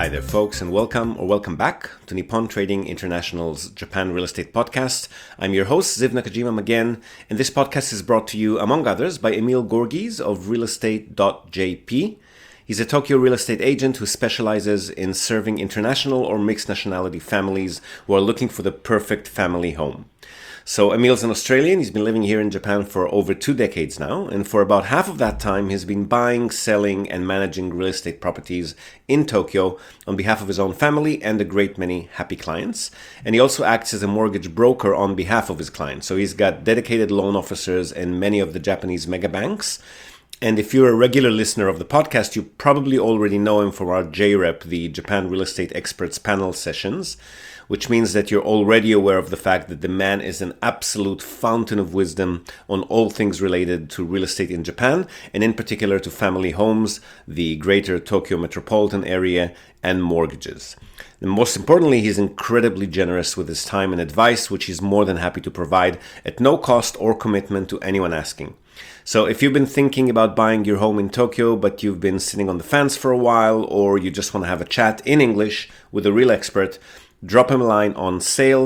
Hi there, folks, and welcome back to Nippon Trading International's Japan Real Estate Podcast. I'm your host, Ziv Nakajima again, and this podcast is brought to you, among others, by Emil Gorgies of realestate.jp. He's a Tokyo real estate agent who specializes in serving international or mixed nationality families who are looking for the perfect family home. So Emil's an Australian. He's been living here in Japan for over 2 decades now, and for about half of that time he's been buying, selling, and managing real estate properties in Tokyo on behalf of his own family and a great many happy clients. And he also acts as a mortgage broker on behalf of his clients. So he's got dedicated loan officers in many of the Japanese mega banks. And if you're a regular listener of the podcast, you probably already know him from our JREP, the Japan Real Estate Experts Panel sessions, which means that you're already aware of the fact that the man is an absolute fountain of wisdom on all things related to real estate in Japan, and in particular to family homes, the greater Tokyo metropolitan area, and mortgages. And most importantly, he's incredibly generous with his time and advice, which he's more than happy to provide at no cost or commitment to anyone asking. So if you've been thinking about buying your home in Tokyo, but you've been sitting on the fence for a while, or you just want to have a chat in English with a real expert, drop him a line on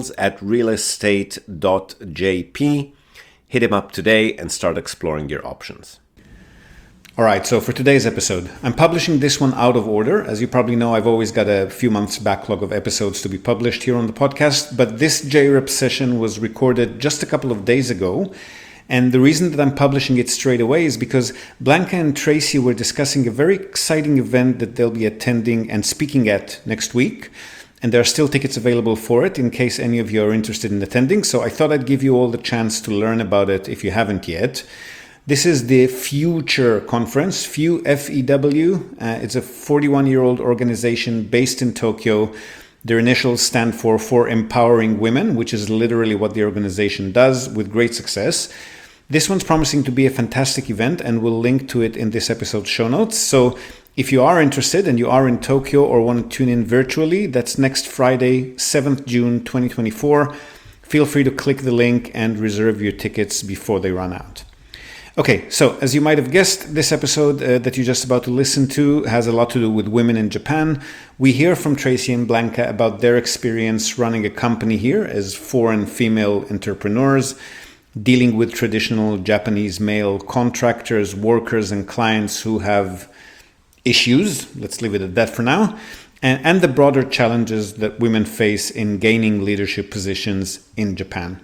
sales@realestate.jp. Hit him up today and start exploring your options. All right, so for today's episode, I'm publishing this one out of order. As you probably know, I've always got a few months backlog of episodes to be published here on the podcast, but this JREP session was recorded just a couple of days ago. And the reason that I'm publishing it straight away is because Blanca and Tracy were discussing a very exciting event that they'll be attending and speaking at next week. And there are still tickets available for it in case any of you are interested in attending. So I thought I'd give you all the chance to learn about it if you haven't yet. This is the Future Conference, FEW, F-E-W. It's a 41-year-old organization based in Tokyo. Their initials stand for Empowering Women, which is literally what the organization does with great success. This one's promising to be a fantastic event, and we'll link to it in this episode's show notes. So if you are interested and you are in Tokyo or want to tune in virtually, that's next Friday, 7th June 2024. Feel free to click the link and reserve your tickets before they run out. Okay, so as you might have guessed, this episode that you're just about to listen to has a lot to do with women in Japan. We hear from Tracy and Blanca about their experience running a company here as foreign female entrepreneurs, dealing with traditional Japanese male contractors, workers, and clients who have issues, let's leave it at that for now, and the broader challenges that women face in gaining leadership positions in Japan.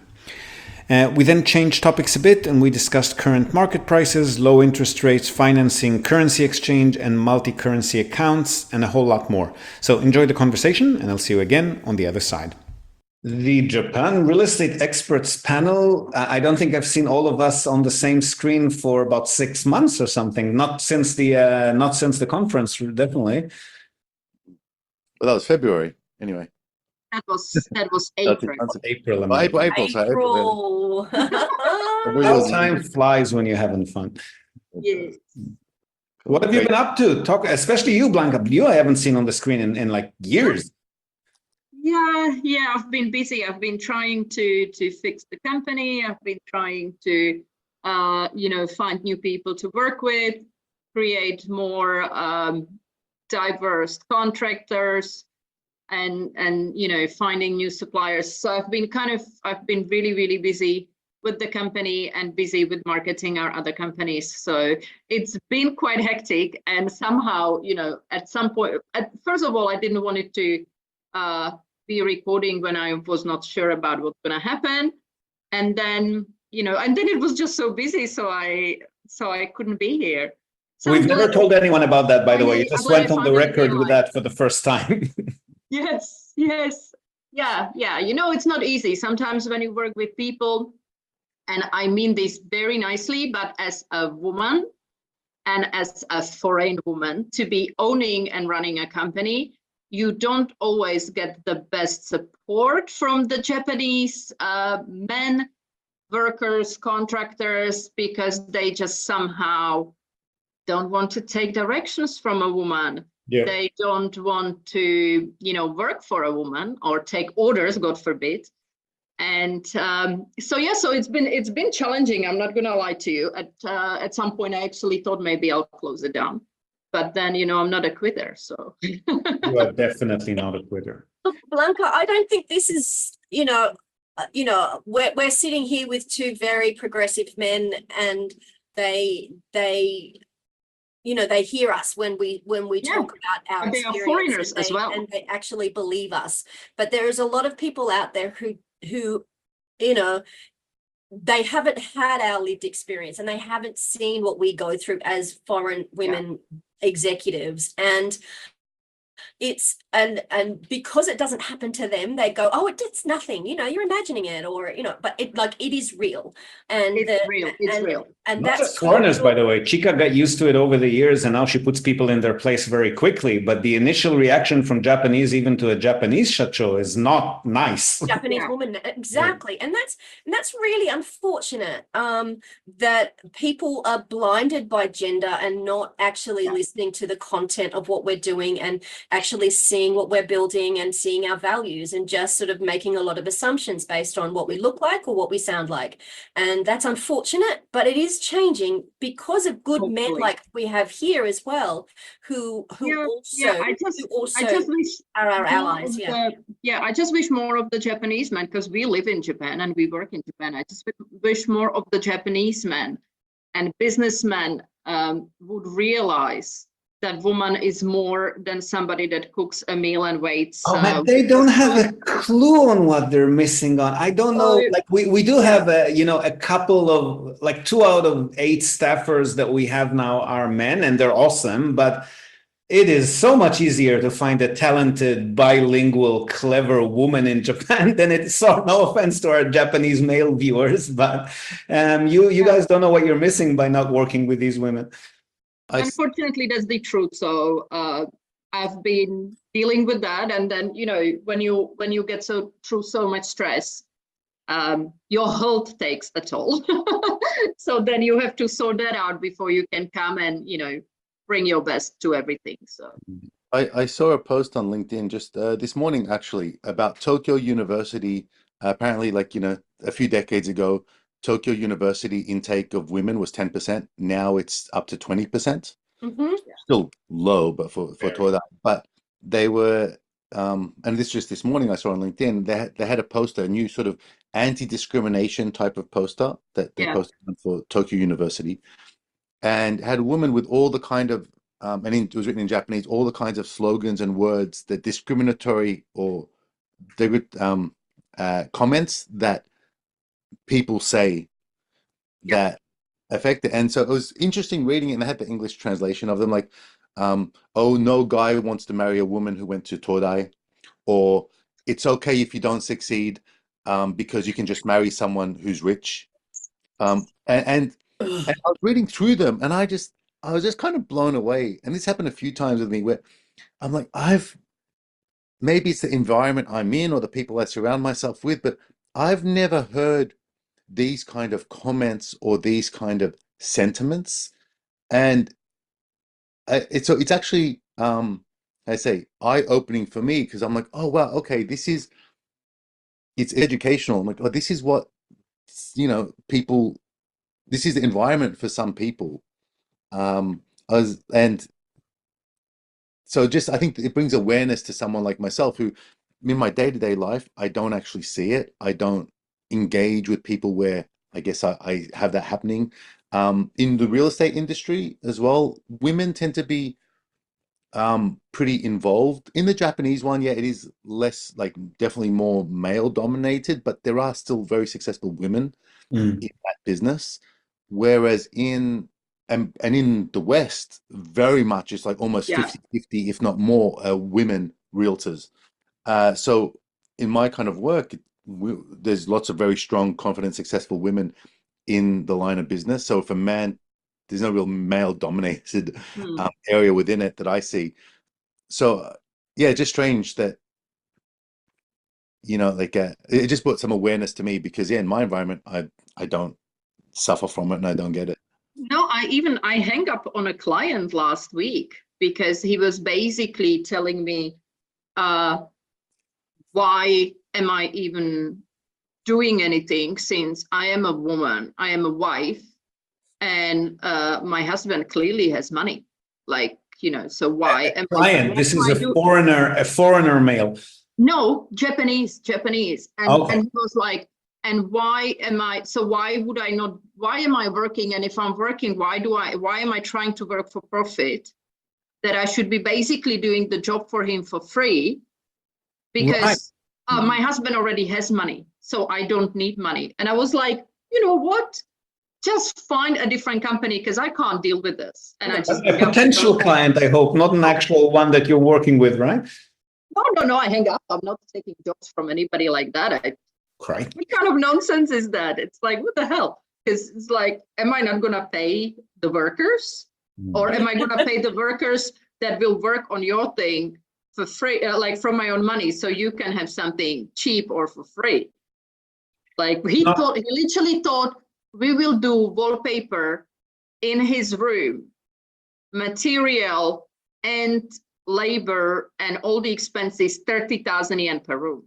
We then changed topics a bit and we discussed current market prices, low interest rates, financing, currency exchange, and multi-currency accounts, and a whole lot more. So enjoy the conversation, and I'll see you again on the other side. The Japan Real Estate Experts Panel, I don't think I've seen all of us on the same screen for about 6 months or something. Not since the conference, definitely. Well, that was February, anyway. That was April. April. April. How time flies when you're having fun. Yes. What have you been up to? Talk, especially you, Blanca. You I haven't seen on the screen in like years. Yeah. I've been busy. I've been trying to fix the company. I've been trying to, find new people to work with, create more diverse contractors, and finding new suppliers. So I've been really, really busy with the company and busy with marketing our other companies. So it's been quite hectic, and somehow, at some point, first of all, I didn't want it to be recording when I was not sure about what's going to happen, and then it was just so busy, so I couldn't be here. So we've never told anyone about that, by the way. You just went on the record with that for the first time. Yes. Yeah. It's not easy sometimes when you work with people, and I mean this very nicely, but as a woman and as a foreign woman, to be owning and running a company, you don't always get the best support from the Japanese men, workers, contractors, because they just somehow don't want to take directions from a woman. Yeah. They don't want to, work for a woman or take orders, God forbid. And so it's been challenging. I'm not going to lie to you. At some point, I actually thought maybe I'll close it down. but then, I'm not a quitter. So You are definitely not a quitter. Look, Blanca, I don't think this is, we're sitting here with two very progressive men, and they hear us when we Yeah. talk about our And they are experience, foreigners and as well. and they actually believe us. But there is a lot of people out there who they haven't had our lived experience, and they haven't seen what we go through as foreign women executives. And it's and because it doesn't happen to them, they go, oh, it's nothing, you're imagining it, or but it is real. And It's real. It's real. And Not that's just foreigners, by the way. Chica got used to it over the years, and now she puts people in their place very quickly. But the initial reaction from Japanese, even to a Japanese shacho, is not nice. Japanese woman, exactly. And that's really unfortunate, that people are blinded by gender and not actually listening to the content of what we're doing, and actually seeing what we're building and seeing our values, and just sort of making a lot of assumptions based on what we look like or what we sound like. And that's unfortunate, but it is changing because of good men like we have here as well, who I just wish are our more allies. of I just wish more of the Japanese men, because we live in Japan and we work in Japan. I just wish more of the Japanese men and businessmen would realize that woman is more than somebody that cooks a meal and waits. But they don't have a clue on what they're missing on. I don't know. Like we do have a couple of, like 2 out of 8 staffers that we have now are men, and they're awesome. But it is so much easier to find a talented, bilingual, clever woman in Japan than it is. So no offense to our Japanese male viewers, but you guys don't know what you're missing by not working with these women. Unfortunately, that's the truth. So I've been dealing with that, and then when you get through so much stress, your health takes a toll. So then you have to sort that out before you can come and bring your best to everything. So I saw a post on LinkedIn just this morning, actually, about Tokyo University. Apparently, a few decades ago, Tokyo University intake of women was 10%. Now it's up to 20%. Mm-hmm. Still low, but for Todai. But they were, and this just this morning I saw on LinkedIn, they had a poster, a new sort of anti-discrimination type of poster that they posted for Tokyo University, and had a woman with all the kind of, it was written in Japanese, all the kinds of slogans and words that discriminatory or comments that people say that affect it. And so it was interesting reading it, and I had the English translation of them, like, oh, no guy wants to marry a woman who went to Todai, or it's okay if you don't succeed because you can just marry someone who's rich. And I was reading through them, and I was just kind of blown away. And this happened a few times with me, where I'm like, maybe it's the environment I'm in or the people I surround myself with, but I've never heard these kind of comments or these kind of sentiments. And it's actually I say eye-opening for me, because I'm like, oh wow, okay, it's educational. I'm like, oh, this is what people, this is the environment for some people. And so just I think it brings awareness to someone like myself, who in my day-to-day life I don't actually see it. I don't engage with people where I guess I have that happening. In the real estate industry as well, women tend to be pretty involved. In the Japanese one, it is less, like, definitely more male dominated, but there are still very successful women in that business. Whereas in the West, very much it's like almost 50-50, if not more, women realtors. So in my kind of work, there's lots of very strong, confident, successful women in the line of business. So if a man, there's no real male dominated area within it that I see. So just strange that, it just brought some awareness to me, because in my environment, I don't suffer from it, and I don't get it. No, I hang up on a client last week because he was basically telling me, why am I even doing anything, since I am a woman, I am a wife, and my husband clearly has money. Like, So why am Client, what this do is I a do? foreigner male. No, Japanese. Okay. And he was like, and why am I, so why am I working? And if I'm working, why am I trying to work for profit? That I should be basically doing the job for him for free because my husband already has money, so I don't need money. And I was like, you know what? Just find a different company because I can't deal with this. And I just A potential client, I hope, not an actual one that you're working with, right? No, I hang up. I'm not taking jobs from anybody like that. Right. What kind of nonsense is that? It's like, what the hell? Because it's like, am I not going to pay the workers? Or am I going to pay the workers that will work on your thing for free, like from my own money, so you can have something cheap or for free? Like he literally thought we will do wallpaper in his room, material and labor and all the expenses, 30,000 yen per room.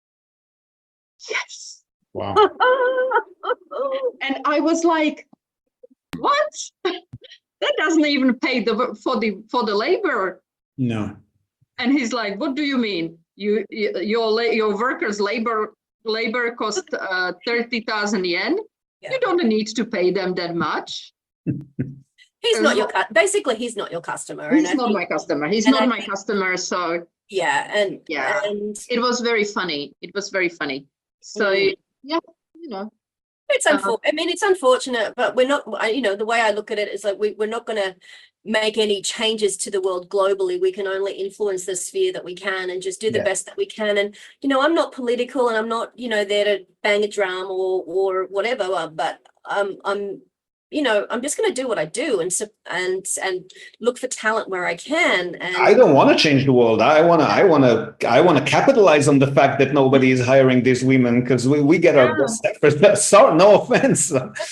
Yes. Wow. And I was like, what? That doesn't even pay for the labor. No. And he's like, what do you mean? Your workers' labor cost 30,000 yen. Yeah. You don't need to pay them that much. He's not your he's not your customer. He's not my customer. He's not my customer. So yeah, and it was very funny. So yeah, it's it's unfortunate, but we're not. The way I look at it is like we're not going to make any changes to the world globally. We can only influence the sphere that we can and just do the best that we can. And I'm not political, and I'm not there to bang a drum or whatever. But I'm just going to do what I do and look for talent where I can. And I don't want to change the world. I want to capitalize on the fact that nobody is hiring these women because we get our best efforts. Sorry, no offense.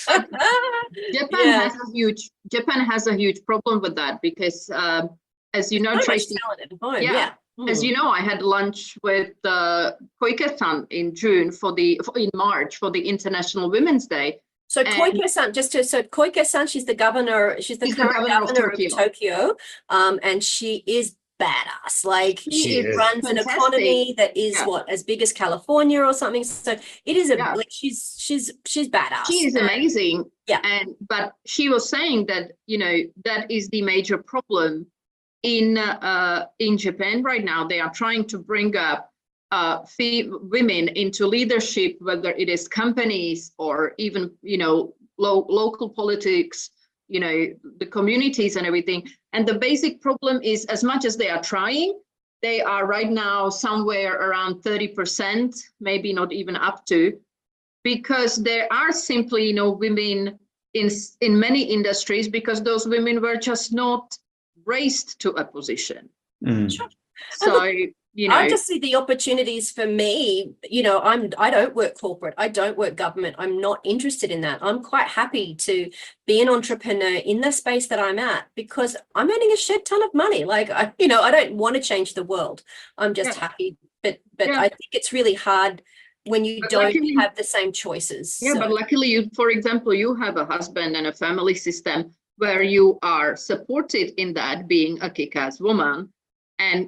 Japan has a huge problem with that because, as you know, Tracy, as you know, I had lunch with Koike-san in March for the International Women's Day. So Koike-san, Koike-san, she's the current governor of Tokyo, and she is badass. Like she runs an economy that is as big as California or something. So it is she's badass. She is amazing. Yeah. But she was saying that that is the major problem in Japan right now. They are trying to bring up women into leadership, whether it is companies or even local politics, the communities and everything. And the basic problem is, as much as they are trying, they are right now somewhere around 30%, maybe not even up to, because there are simply women in many industries because those women were just not raised to a position. Sure. So I just see the opportunities for me. I don't work corporate. I don't work government. I'm not interested in that. I'm quite happy to be an entrepreneur in the space that I'm at because I'm earning a shed ton of money. Like, I don't want to change the world. I'm just happy. But I think it's really hard when you don't have the same choices. Yeah, but luckily, for example, you have a husband and a family system where you are supported in that, being a kick-ass woman. And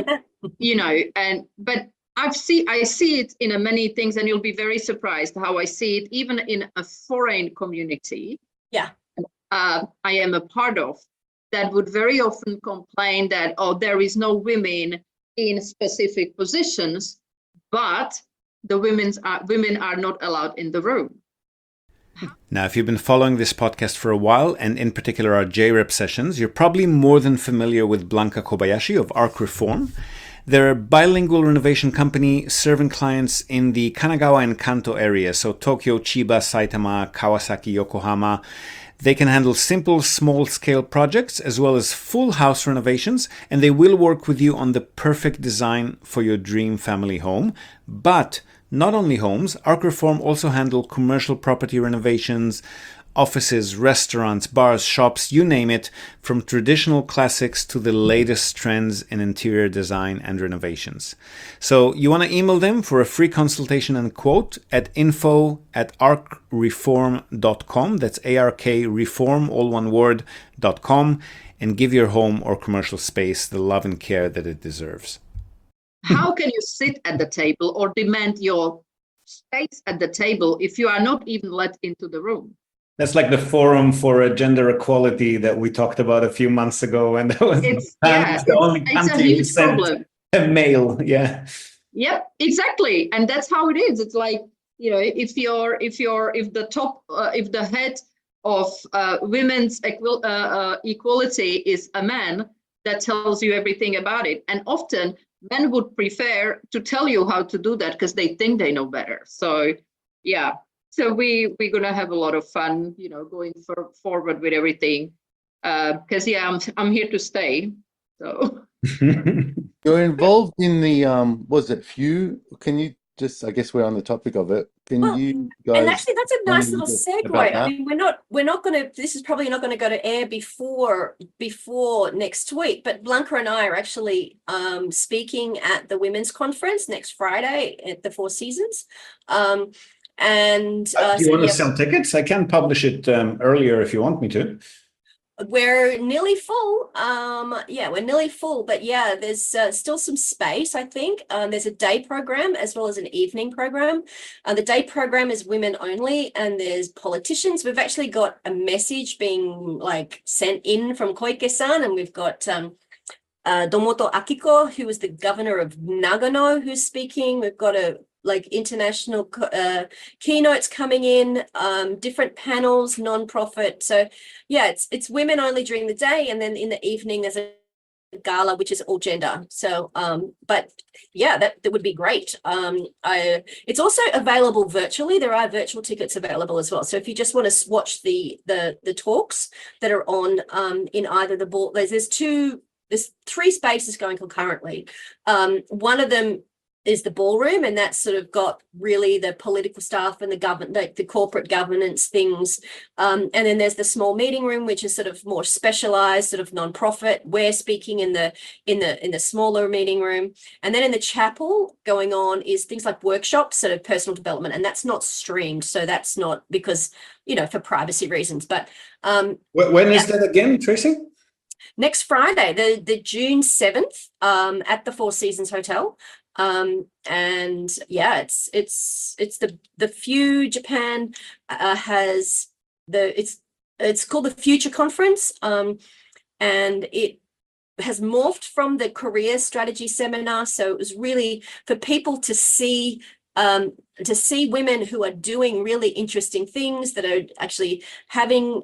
but I see it in many things, and you'll be very surprised how I see it even in a foreign community. I am a part of that would very often complain that there is no women in specific positions, but the women are not allowed in the room. Now, if you've been following this podcast for a while, and in particular our JREP sessions, you're probably more than familiar with Blanca Kobayashi of Arc Reform. They're a bilingual renovation company serving clients in the Kanagawa and Kanto area, so Tokyo, Chiba, Saitama, Kawasaki, Yokohama. They can handle simple, small-scale projects as well as full house renovations, and they will work with you on the perfect design for your dream family home. But not only homes, Arc Reform also handle commercial property renovations, offices, restaurants, bars, shops, you name it, from traditional classics to the latest trends in interior design and renovations. So you want to email them for a free consultation and quote at info@arcreform.com. That's ARK Reform, all one word, .com. and give your home or commercial space the love and care that it deserves. How can you sit at the table or demand your space at the table if you are not even let into the room? That's like the forum for gender equality that we talked about a few months ago, and that was It's the only it's a country who huge sent problem. a male. Yeah. Yep, exactly, and that's how it is. It's like, you know, if the head of women's equality is a man, that tells you everything about it. And often men would prefer to tell you how to do that because they think they know better. So yeah, so we're gonna have a lot of fun, you know, going forward with everything. Because yeah, I'm here to stay. So You're involved in the was it Few? Can you just, I guess we're on the topic of it. Can Well, you and guys actually, that's a tell me nice a little little bit about segue. I that? mean, we're not going to. This is probably not going to go to air before next week. But Blanca and I are actually speaking at the women's conference next Friday at the Four Seasons. And Do you so want to yeah, sell tickets? I can publish it earlier if you want me to. we're nearly full. Yeah, we're nearly full, but yeah, there's still some space, I think. There's a day program as well as an evening program. The day program is women only, and there's politicians. We've actually got a message being like sent in from Koike-san, and we've got Domoto Akiko, who is the governor of Nagano, who's speaking. We've got a international keynotes coming in, different panels, non-profit. So yeah, it's women only during the day, and then in the evening there's a gala which is all gender. So but yeah, that would be great. It's also available virtually. There are virtual tickets available as well. So if you just want to watch the talks that are on in either the ball, there's three spaces going concurrently. One of them is the ballroom, and that's sort of got really the political staff and the corporate governance things. And then there's the small meeting room, which is sort of more specialized, sort of non-profit. We're speaking in the smaller meeting room. And then in the chapel going on is things like workshops, sort of personal development, and that's not streamed. So that's not because, you know, for privacy reasons. But When is that again, Tracy? next Friday, the June 7th, at the Four Seasons Hotel. And yeah, it's the Few Japan has it's called the Future Conference, and it has morphed from the career strategy seminar. So it was really for people to see women who are doing really interesting things, that are actually having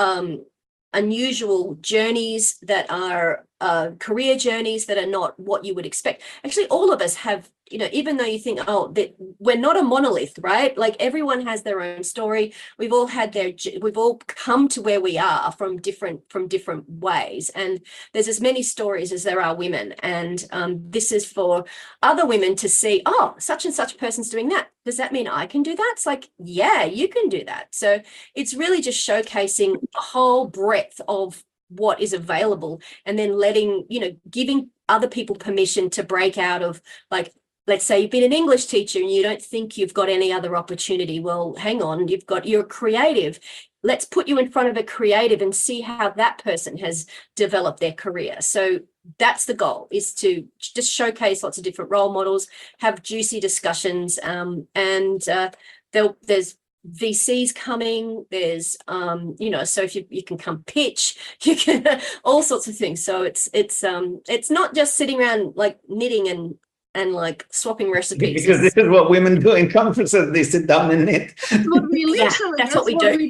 unusual journeys, that are career journeys that are not what you would expect. Actually, all of us have, you know, even though you think, oh, that we're not a monolith, right? Like everyone has their own story. We've all come to where we are from different ways. And there's as many stories as there are women. And this is for other women to see, oh, such and such person's doing that. Does that mean I can do that? It's like, yeah, you can do that. So it's really just showcasing a whole breadth of what is available, and then giving other people permission to break out of, like, let's say you've been an English teacher and you don't think you've got any other opportunity. Well, hang on, you're creative. Let's put you in front of a creative and see how that person has developed their career. So that's the goal, is to just showcase lots of different role models, have juicy discussions, and there's VCs coming, there's so if you can come pitch, you can all sorts of things. So it's not just sitting around like knitting and like swapping recipes. Because this is what women do in conferences. They sit down and knit. That's what we that's what we do.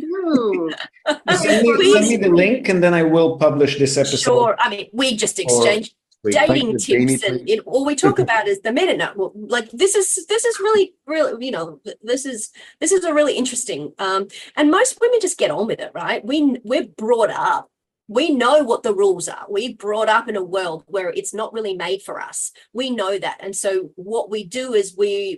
Send me the link, and then I will publish this episode. Sure. I mean, we just exchange dating tips, and all we talk about is the meta net. Well, like this is really, you know, this is a really interesting, and most women just get on with it, right? We're brought up. We know what the rules are. We're brought up in a world where it's not really made for us. We know that. And so what we do is we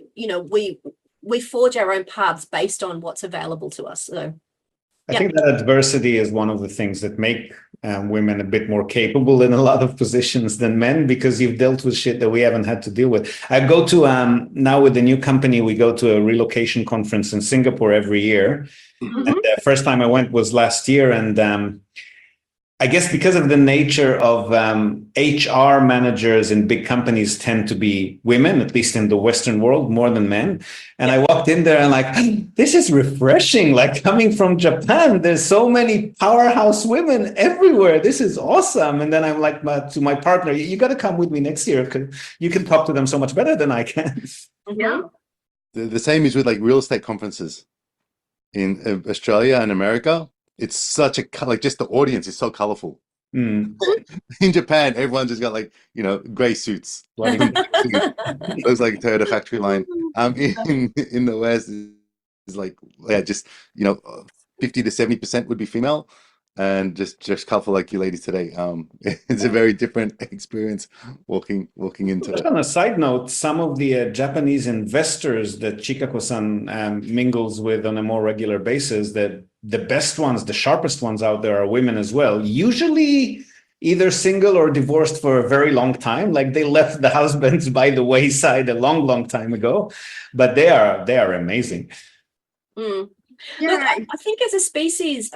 forge our own paths based on what's available to us. So I think that adversity is one of the things that make women a bit more capable in a lot of positions than men, because you've dealt with shit that we haven't had to deal with. I go to, now with the new company, we go to a relocation conference in Singapore every year. Mm-hmm. And the first time I went was last year, and I guess because of the nature of HR managers in big companies tend to be women, at least in the Western world, more than men. And I walked in there and like, this is refreshing. Like coming from Japan, there's so many powerhouse women everywhere. This is awesome. And then I'm like to my partner, you got to come with me next year because you can talk to them so much better than I can. Yeah. The same is with like real estate conferences in Australia and America. It's such a like just the audience is so colorful. Mm. In Japan, everyone just got like gray suits. Looks like a Toyota factory line. In the West is like just 50 to 70% would be female, and just colorful like you ladies today. It's a very different experience walking into Just it. on a side note, some of the Japanese investors that Chikako-san mingles with on a more regular basis, that the best ones, the sharpest ones out there are women as well, usually either single or divorced for a very long time. Like they left the husbands by the wayside a long, long time ago, but they are amazing. Mm. Yeah. Look, I think as a species,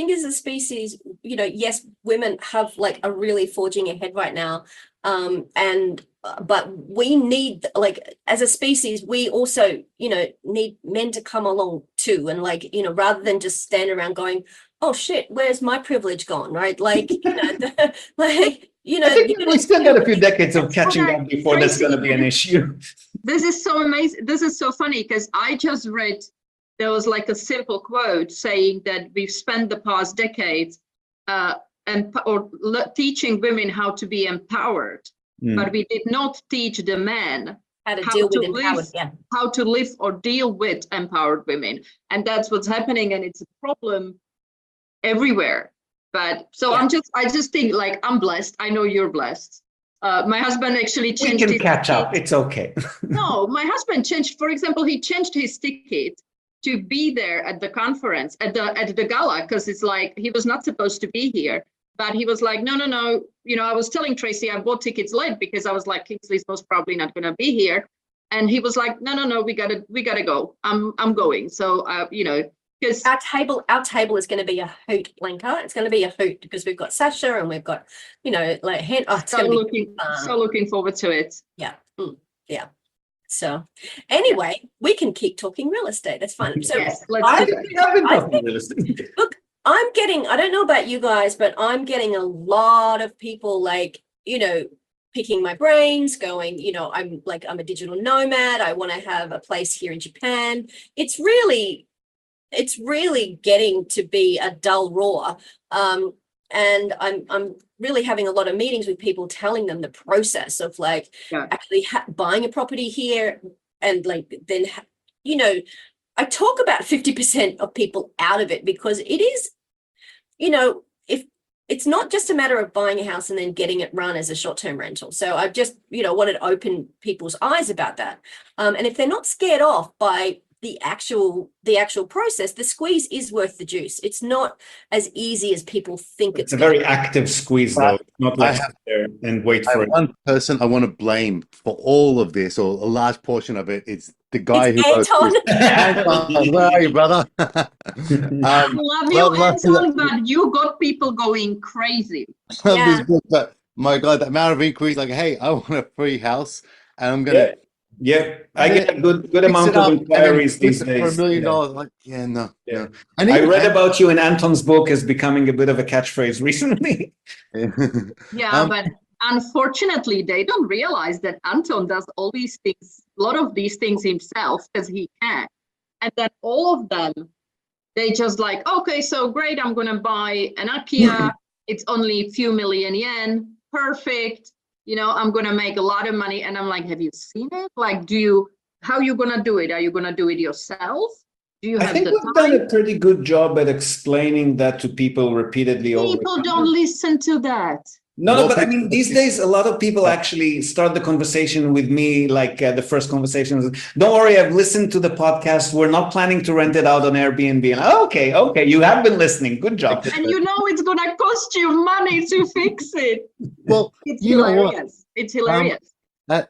yes, women have like are really forging ahead right now. But we need, like, as a species, we also, need men to come along too. And like, rather than just stand around going, oh shit, where's my privilege gone? Right. Like, I think we still got a few decades of catching up before that's going to be an issue. This is so amazing. This is so funny because I just read, there was like a simple quote saying that we've spent the past decades teaching women how to be empowered, but we did not teach the men how to deal with empowered, how to live or deal with empowered women. And that's what's happening. And it's a problem everywhere. But so I just think like I'm blessed. I know you're blessed. My husband actually changed. We can catch up. It's okay. No, my husband changed. For example, he changed his ticket to be there at the conference, at the gala, because it's like he was not supposed to be here. But he was like, no. I was telling Tracy I bought tickets late because I was like, Kingsley's most probably not going to be here, and he was like, no, we gotta go. I'm going. So because our table is going to be a hoot, Lenka. It's going to be a hoot because we've got Sasha and we've got like it's going to be so looking forward to it. Yeah. Yeah. So anyway, we can keep talking real estate. That's fine. So yes, let's do that. Look, I don't know about you guys, but I'm getting a lot of people like, picking my brains, going, I'm a digital nomad. I want to have a place here in Japan. It's really getting to be a dull roar. And I'm really having a lot of meetings with people telling them the process of like actually buying a property here. And like, then, I talk about 50% of people out of it because it is, if it's not just a matter of buying a house and then getting it run as a short-term rental. So I just, wanted to open people's eyes about that. And if they're not scared off by the actual process, the squeeze is worth the juice. It's not as easy as people think it's a very active squeeze, though. Not like sit there and wait for it. One person I want to blame for all of this, or a large portion of it, is the guy who Anton. Anton, where are you, brother? I love you, Anton, but you got people going crazy. This book, but my God, the amount of inquiries, like, hey, I want a free house, and I'm gonna. Yeah, I get a good amount of inquiries these days. For $1 million, like, no. And I read about you in Anton's book as becoming a bit of a catchphrase recently. But unfortunately, they don't realize that Anton does all these things, a lot of these things himself, because he can. And then all of them, they just like, okay, so great, I'm going to buy an IKEA. It's only a few million yen. Perfect. I'm going to make a lot of money. And I'm like, have you seen it? Like, how are you going to do it? Are you going to do it yourself? Do you have I think we've done a pretty good job at explaining that to people repeatedly. People don't listen to that. No, but I mean, these days, a lot of people actually start the conversation with me, like the first conversation is, don't worry, I've listened to the podcast. We're not planning to rent it out on Airbnb. And okay, you have been listening. Good job. And it's going to cost you money to fix it. Well, it's hilarious. It's hilarious. At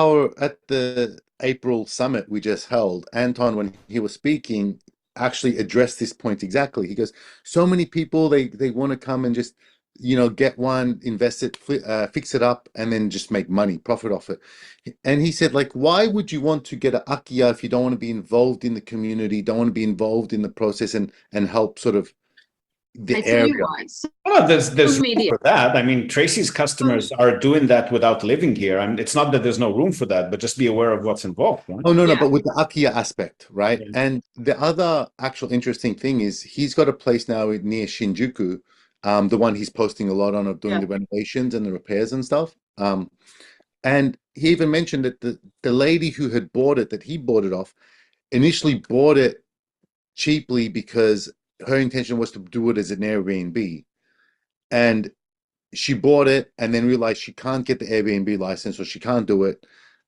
the April summit we just held, Anton, when he was speaking, actually addressed this point exactly. He goes, so many people, they want to come and just get one, invest it, fix it up, and then just make money, profit off it. And he said, like, why would you want to get an Akia if you don't want to be involved in the community, don't want to be involved in the process and help sort of the I tell you area? why. Well, there's room Media. for that. I mean, Tracy's customers are doing that without living here. And it's not that there's no room for that, but just be aware of what's involved. Right? Oh, no, Yeah. but with the Akia aspect, right? Yeah. And the other actual interesting thing is he's got a place now near Shinjuku, the one he's posting a lot on of doing Yeah. the renovations and the repairs and stuff. And he even mentioned that the lady who had bought it, that he bought it off, initially bought it cheaply because her intention was to do it as an Airbnb. And she bought it and then realized she can't get the Airbnb license, or she can't do it.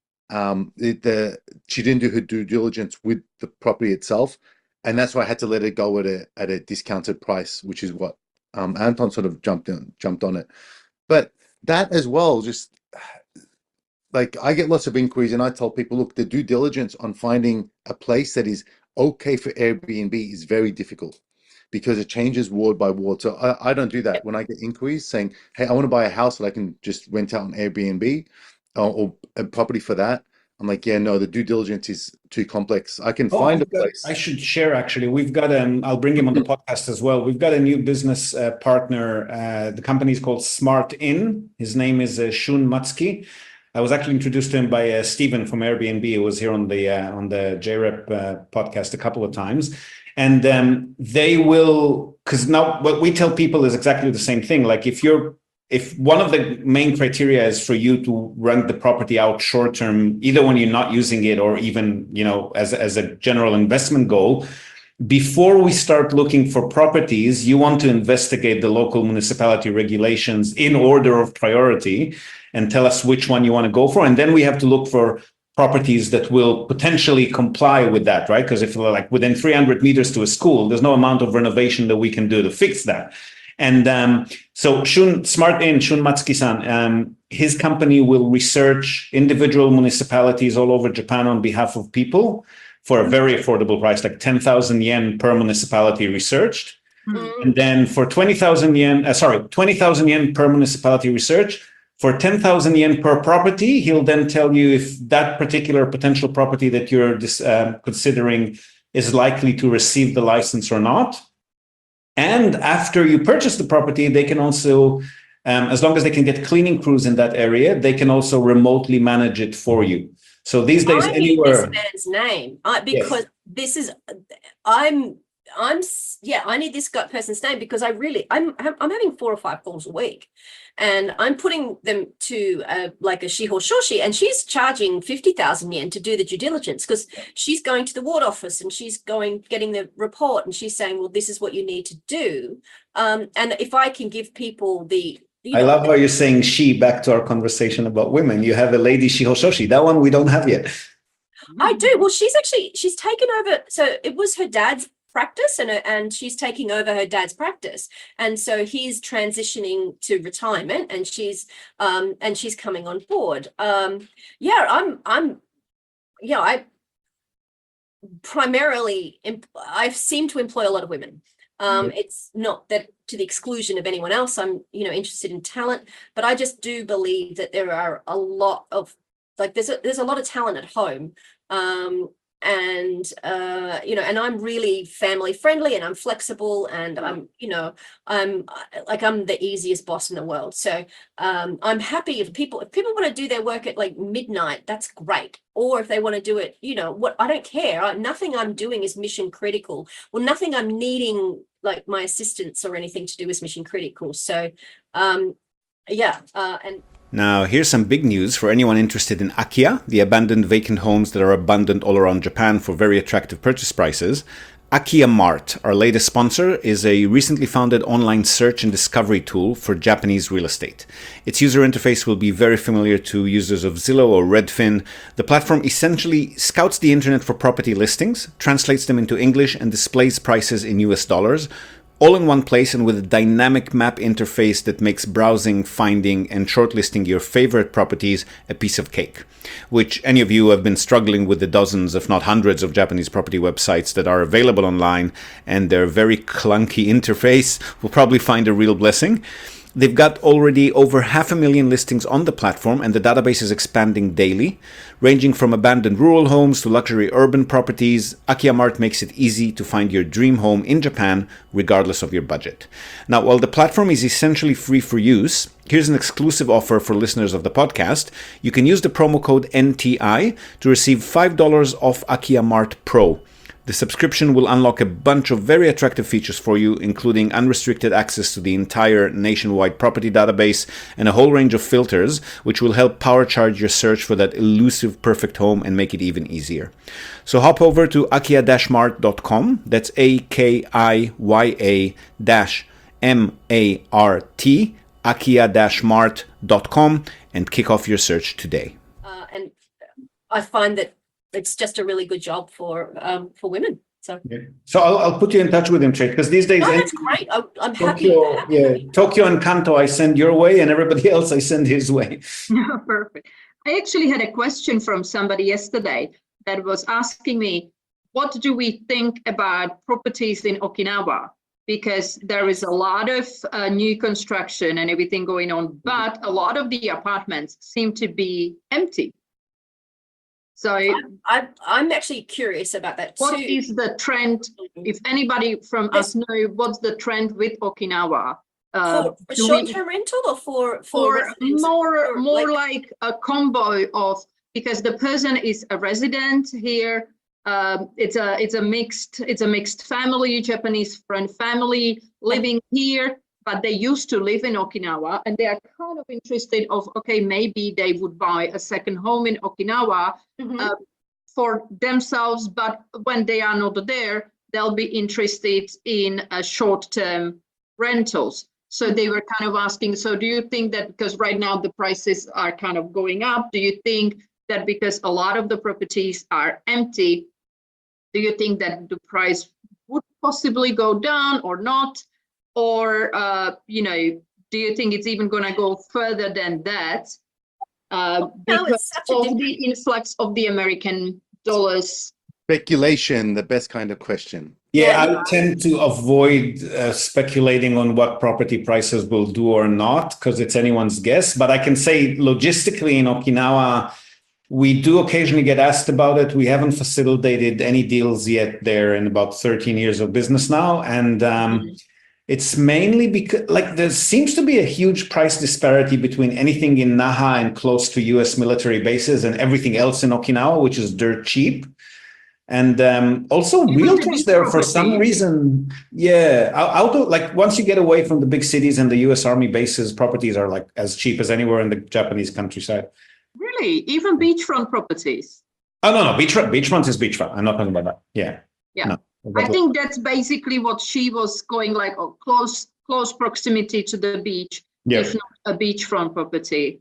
She didn't do her due diligence with the property itself, and that's why I had to let it go at a discounted price, which is what Anton sort of jumped on it. But that as well, just like I get lots of inquiries, and I tell people, look, the due diligence on finding a place that is okay for Airbnb is very difficult because it changes ward by ward. So I don't do that. When I get inquiries saying, hey, I want to buy a house that I can just rent out on Airbnb or a property for that, I'm like, yeah, no, the due diligence is too complex. I can find a place. I should share, actually. We've got, I'll bring him on the podcast as well. We've got a new business partner. The company is called Smart Inn. His name is Shun Matsky. I was actually introduced to him by Stephen from Airbnb. He was here on the JREP podcast a couple of times. And they will, because now what we tell people is exactly the same thing. Like if one of the main criteria is for you to rent the property out short term, either when you're not using it or even, as a general investment goal, before we start looking for properties, you want to investigate the local municipality regulations in order of priority and tell us which one you want to go for. And then we have to look for properties that will potentially comply with that, right? Because if we're like within 300 meters to a school, there's no amount of renovation that we can do to fix that. And so Smart Inn, Shun Matsuki-san, his company will research individual municipalities all over Japan on behalf of people for a very affordable price, like 10,000 yen per municipality researched. And then for 20,000 yen per municipality research, for 10,000 yen per property, he'll then tell you if that particular potential property that you're considering is likely to receive the license or not. And after you purchase the property, they can also, as long as they can get cleaning crews in that area, they can also remotely manage it for you. So these days, I anywhere. need this man's name because Yes. this is, I need this person's name because I'm having 4 or 5 calls a week, and I'm putting them to like a Shiho Shoshi, and she's charging 50,000 yen to do the due diligence because she's going to the ward office and she's getting the report, and she's saying, well, this is what you need to do. And if I can give people I love how you're saying she, back to our conversation about women. You have a lady Shiho Shoshi. That one we don't have yet. I do. Well, she's taken over. So it was her dad's practice, and she's taking over her dad's practice, and so he's transitioning to retirement, and she's coming on board. I primarily I seem to employ a lot of women. It's not that to the exclusion of anyone else. I'm interested in talent, but I just do believe that there are a lot of there's a lot of talent at home. And I'm really family friendly, and I'm flexible, and I'm the easiest boss in the world. So I'm happy if people want to do their work at like midnight, that's great. Or if they want to do it, I don't care. Nothing I'm doing is mission critical. Well, nothing I'm needing like my assistants or anything to do is mission critical. So and Now, here's some big news for anyone interested in Akia, the abandoned vacant homes that are abundant all around Japan for very attractive purchase prices. Akia Mart, our latest sponsor, is a recently founded online search and discovery tool for Japanese real estate. Its user interface will be very familiar to users of Zillow or Redfin. The platform essentially scouts the internet for property listings, translates them into English, and displays prices in US dollars, all in one place and with a dynamic map interface that makes browsing, finding, and shortlisting your favorite properties a piece of cake. Which any of you who have been struggling with the dozens, if not hundreds, of Japanese property websites that are available online and their very clunky interface will probably find a real blessing. They've got already over 500,000 listings on the platform, and the database is expanding daily. Ranging from abandoned rural homes to luxury urban properties, Akiamart makes it easy to find your dream home in Japan, regardless of your budget. Now, while the platform is essentially free for use, here's an exclusive offer for listeners of the podcast. You can use the promo code NTI to receive $5 off Akiamart Pro. The subscription will unlock a bunch of very attractive features for you, including unrestricted access to the entire nationwide property database and a whole range of filters, which will help power charge your search for that elusive perfect home and make it even easier. So hop over to akia-mart.com. That's AKIYA-MART, akia-mart.com, and kick off your search today. And I find that it's just a really good job for women. So, So I'll put you in touch with him, Trade, because these days, that's great. I'm happy. Tokyo and Kanto I send your way, and everybody else I send his way. Perfect. I actually had a question from somebody yesterday that was asking me, what do we think about properties in Okinawa? Because there is a lot of new construction and everything going on, but a lot of the apartments seem to be empty. So I'm actually curious about that too. what is the trend? If anybody from us know what's the trend with Okinawa? For do short-term rental or for or residents? more Or like a combo of, because the person is a resident here. It's a mixed family, Japanese friend family living here, but they used to live in Okinawa, and they are kind of interested of, okay, maybe they would buy a second home in Okinawa for themselves, but when they are not there, they'll be interested in short-term rentals. So they were kind of asking, so do you think that, because right now the prices are kind of going up, do you think that because a lot of the properties are empty, do you think that the price would possibly go down or not? Or, do you think it's even going to go further than that because of the influx of the American dollars? Speculation, the best kind of question. Yeah, I tend to avoid speculating on what property prices will do or not, because it's anyone's guess. But I can say logistically in Okinawa, we do occasionally get asked about it. We haven't facilitated any deals yet there in about 13 years of business now. And it's mainly because there seems to be a huge price disparity between anything in Naha and close to US military bases and everything else in Okinawa, which is dirt cheap. And also realtors there for some reason. Yeah, once you get away from the big cities and the US Army bases, properties are like as cheap as anywhere in the Japanese countryside. Really? Even beachfront properties? Oh, no. Beachfront is beachfront. I'm not talking about that. Yeah. Yeah. No, I think that's basically what she was going like, close proximity to the beach, if not a beachfront property.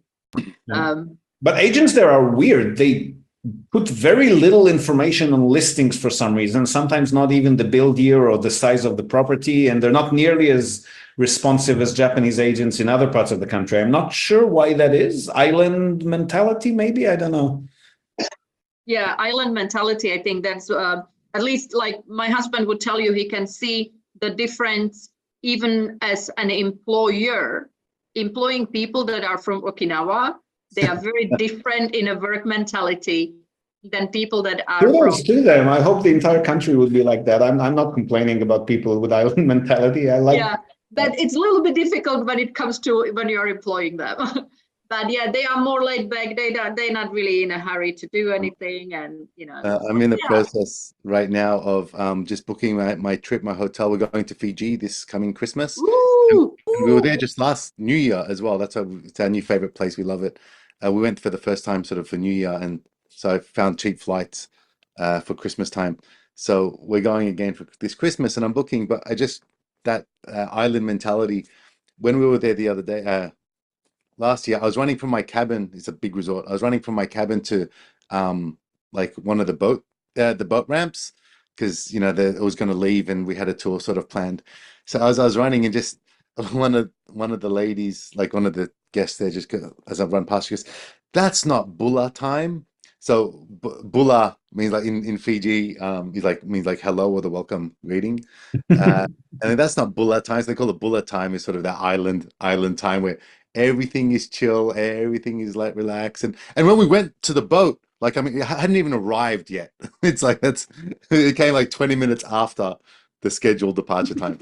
But agents there are weird. They put very little information on listings for some reason, sometimes not even the build year or the size of the property, and they're not nearly as responsive as Japanese agents in other parts of the country. I'm not sure why that is. Island mentality, maybe? I don't know. Yeah, island mentality. I think that's at least like my husband would tell you, he can see the difference even as an employer, employing people that are from Okinawa. They are very different in a work mentality than people that are Kudos to them. I hope the entire country would be like that. I'm not complaining about people with island mentality. But it's a little bit difficult when it comes to when you're employing them. But yeah, they are more laid back. They're not really in a hurry to do anything, and I'm in the process right now of just booking my trip, my hotel. We're going to Fiji this coming Christmas. Ooh, and we were there just last New Year as well. It's our new favorite place. We love it. We went for the first time sort of for New Year, and so I found cheap flights for Christmas time. So we're going again for this Christmas, and I'm booking. But that island mentality. When we were there the other day, last year, I was running from my cabin. It's a big resort. I was running from my cabin to like one of the boat ramps, because I was going to leave and we had a tour sort of planned. So as I was running, and just one of the ladies, like one of the guests there, just as I run past, she goes, "That's not Bulla time." So bula means like in Fiji, is like means like hello or the welcome greeting. And that's not bula times. They call it bula time. Is sort of that island time where everything is chill, everything is like relaxed. And when we went to the boat, like I mean, it hadn't even arrived yet. It's like it came like 20 minutes after the scheduled departure time.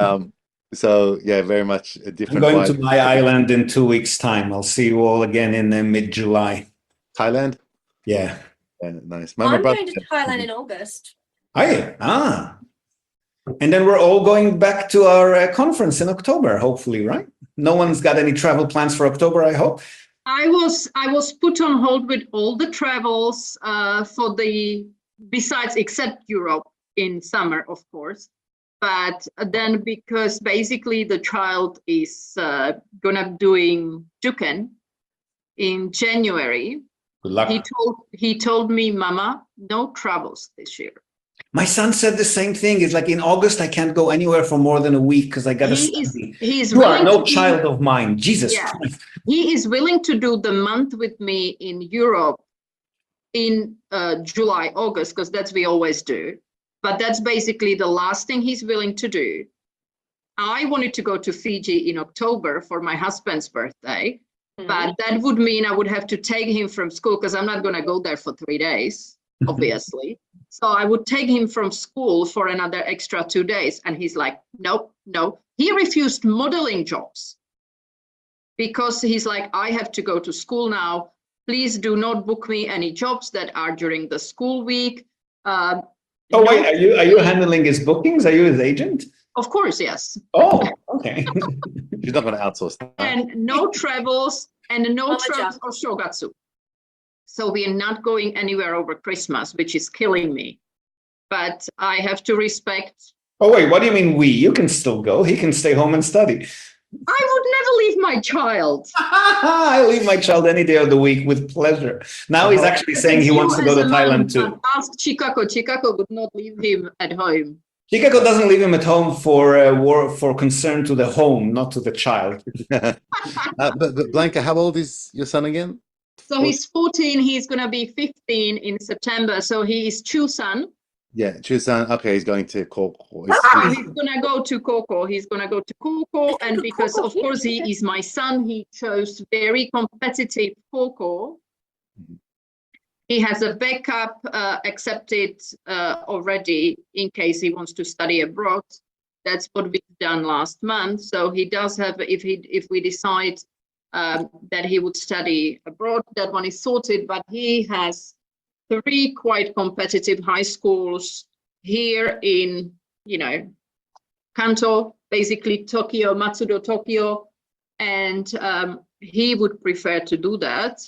So yeah, very much a I'm different going to vibe. my island in 2 weeks' time. I'll see you all again in mid-July. Thailand. Yeah. Yeah, nice. My I'm brother. going to Thailand in August. Are you? Ah. And then we're all going back to our conference in October, hopefully, right? No one's got any travel plans for October, I hope. I was put on hold with all the travels besides except Europe in summer, of course. But then because basically the child is gonna doing Duken in January, Good luck. he told me, Mama, no travels this year. My son said the same thing. It's like in August, I can't go anywhere for more than a week because I got to study. He's You are willing no to child of mine. Jesus Yeah. Christ. He is willing to do the month with me in Europe in July, August, because that's we always do. But that's basically the last thing he's willing to do. I wanted to go to Fiji in October for my husband's birthday, but that would mean I would have to take him from school because I'm not going to go there for 3 days, obviously. So I would take him from school for another extra 2 days. And he's like, nope, no. He refused modeling jobs because he's like, I have to go to school now. Please do not book me any jobs that are during the school week. Oh, wait, are you handling his bookings? Are you his agent? Of course, yes. Oh, okay. She's not going to outsource that. And no travels and no Mama travels or shogatsu. So we are not going anywhere over Christmas, which is killing me. But I have to respect. Oh, wait, what do you mean we? You can still go. He can stay home and study. I would never leave my child. I leave my child any day of the week with pleasure. Now he's actually saying he wants to go to Thailand too. Ask Chicago. Chicago would not leave him at home. Chicago doesn't leave him at home for concern to the home, not to the child. But Blanca, how old is your son again? So he's 14. He's going to be 15 in September. So he is Chusan. Yeah, Chusan. Okay, he's going to Koko. So he's going to go to Koko. He's going to go to Koko. And because, of course, he is my son, he chose very competitive Koko. He has a backup accepted already in case he wants to study abroad. That's what we've done last month. So he does have, if we decide that he would study abroad, that one is sorted. But he has 3 quite competitive high schools here in, Kanto, basically Tokyo, Matsudo, Tokyo. And he would prefer to do that.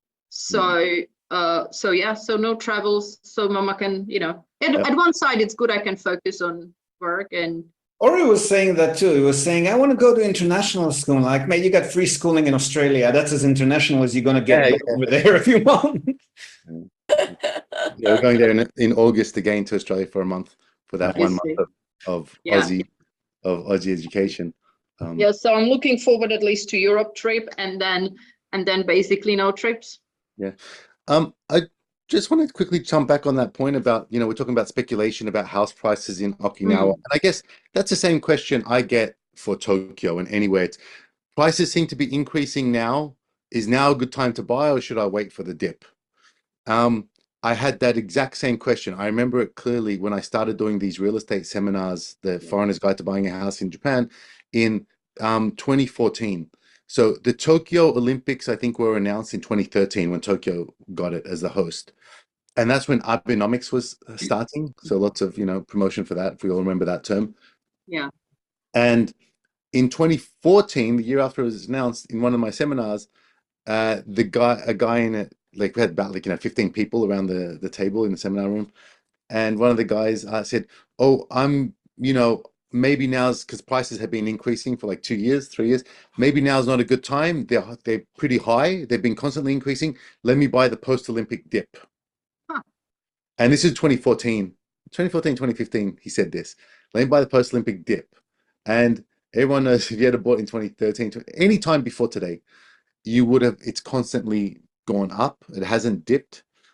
So yeah, so no travels. So Mama can, at one side, it's good. I can focus on work and. Ori was saying that too. He was saying, I want to go to international school. Like, mate, you got free schooling in Australia. That's as international as you're going to get over there if you want. Yeah, we're going there in August again to Australia for a month for that 1 month of Aussie education. Yeah, so I'm looking forward at least to Europe trip and then basically no trips. Yeah. I just want to quickly jump back on that point about, we're talking about speculation about house prices in Okinawa. And I guess that's the same question I get for Tokyo and anywhere. Prices seem to be increasing now. Is now a good time to buy or should I wait for the dip? I had that exact same question. I remember it clearly when I started doing these real estate seminars, the Foreigner's Guide to Buying a House in Japan in 2014. So the Tokyo Olympics, I think, were announced in 2013 when Tokyo got it as the host. And that's when Abenomics was starting. So lots of, promotion for that, if we all remember that term. Yeah. And in 2014, the year after it was announced, in one of my seminars, a guy in it, like we had about 15 people around the table in the seminar room. And one of the guys said, oh, I'm, maybe now's because prices have been increasing for like 2 years, 3 years. Maybe now's not a good time. They're pretty high. They've been constantly increasing. Let me buy the post-Olympic dip. Huh. And this is 2014, 2015, he said this. Let me buy the post-Olympic dip. And everyone knows if you had bought in 2013, any time before today, you would have, it's constantly gone up. It hasn't dipped.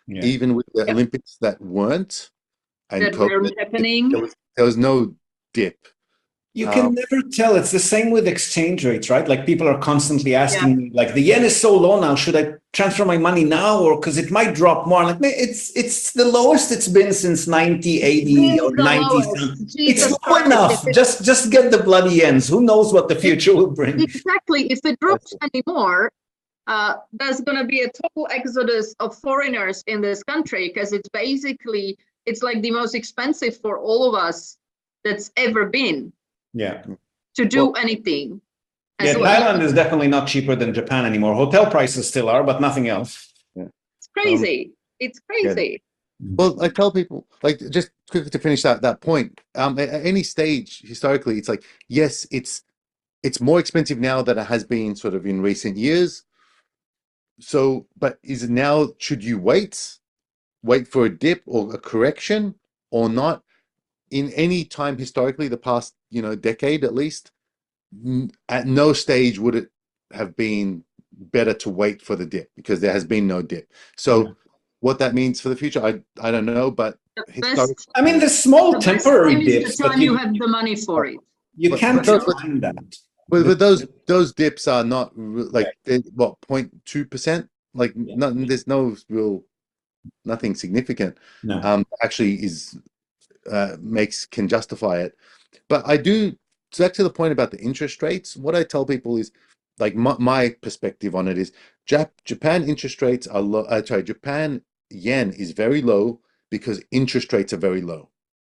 Yeah. even with the Yep. Olympics that weren't, and That COVID, weren't happening. there was no dip. You can never tell. It's the same with exchange rates, right? Like people are constantly asking me, like the yen is so low now. Should I transfer my money now, or because it might drop more? I'm like, man, it's the lowest it's been since 90, 80 or 90 something. It's low enough. Just get the bloody yens. Who knows what the future will bring? Exactly. If it drops anymore, there's going to be a total exodus of foreigners in this country, because it's like the most expensive for all of us that's ever been Yeah. to do anything. Yeah, Thailand is definitely not cheaper than Japan anymore. Hotel prices still are, but nothing else. It's crazy. It's crazy. Well, I tell people, like, just quickly to finish that point, at any stage historically, it's like, yes, it's more expensive now than it has been sort of in recent years. So, but is it now, should you wait for a dip or a correction or not? In any time historically, the past, decade at least, at no stage would it have been better to wait for the dip, because there has been no dip. So what that means for the future, I don't know, but I mean, the small the temporary best time dips, is the time you have the money for it. You can't time that. But those dips are not like, what, 0.2%? Like, there's no real, nothing significant. No. Actually is can justify it. But I do, back to the point about the interest rates, what I tell people is, like, my perspective on it is, Japan interest rates are low. Japan yen is very low because interest rates are very low.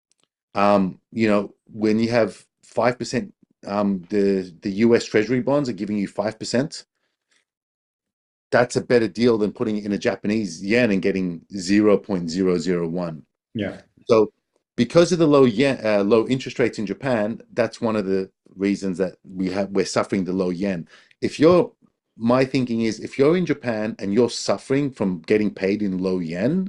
When you have 5%, the US Treasury bonds are giving you 5%. That's a better deal than putting it in a Japanese yen and getting 0.001. Yeah. So because of the low interest rates in Japan, that's one of the reasons that we're suffering the low yen. My thinking is, if you're in Japan and you're suffering from getting paid in low yen,